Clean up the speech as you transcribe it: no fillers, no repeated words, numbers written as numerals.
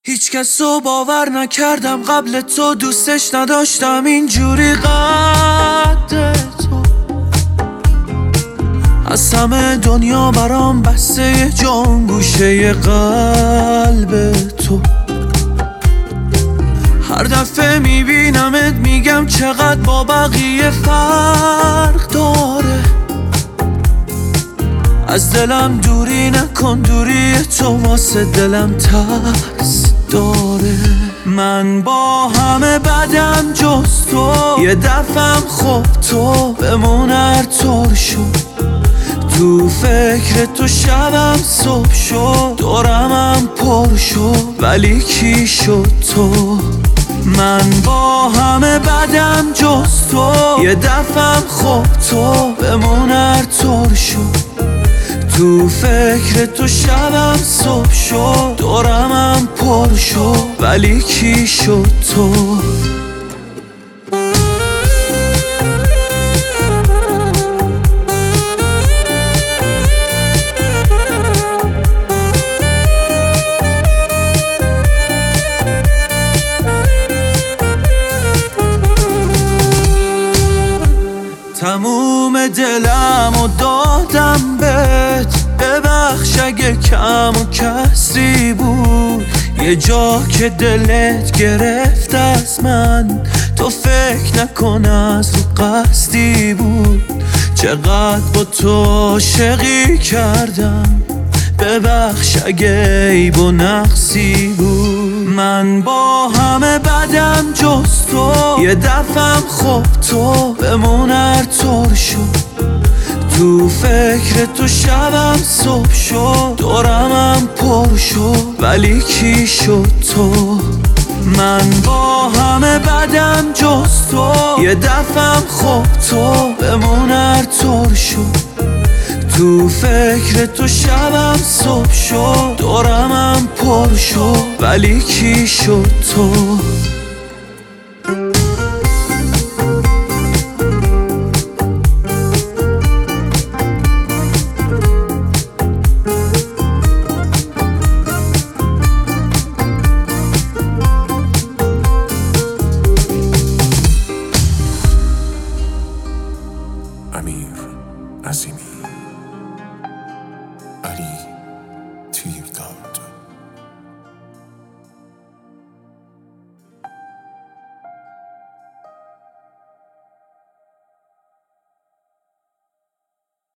هیچ کس رو باور نکردم قبل تو، دوستش نداشتم اینجوری قد تو. از همه دنیا برام بسته جان گوشه قلب تو. هر دفعه میبینمت میگم چقدر با بقیه فرق داره. از دلم دوری نکن، دوری تو واسه دلم ترس داره. من با همه بدم جز تو، یه دفعم خب تو بمون هر طور شد. تو فکر تو شبم صبح شد، دورمم پر شد ولی کی شد تو. من با همه بدم جز تو، یه دفعم خب تو بمون هر طور شد. تو فکر تو شبم صبح شد، دورمم پر شد ولی کی شد تو. تموم دلم و دادم بهت، ببخش اگه کم و کسری بود. یه جا که دلت گرفت از من، تو فکر نکن از تو قصدی بود. چقدر با تو عاشقی کردم، ببخش اگه عیب و نقصی بود. من با همه بدم جز تو، یه دفعم خب تو بمون هر طور شد. تو فکر تو شبم صبح شد، دورمم پر شد ولی کی شد تو. من با همه بدم جز تو، یه دفعم خب تو بمون هر طور شد. تو فکر تو شبم صبح شد، دورمم پر شد ولی کی شد تو. امیر عظیمی علی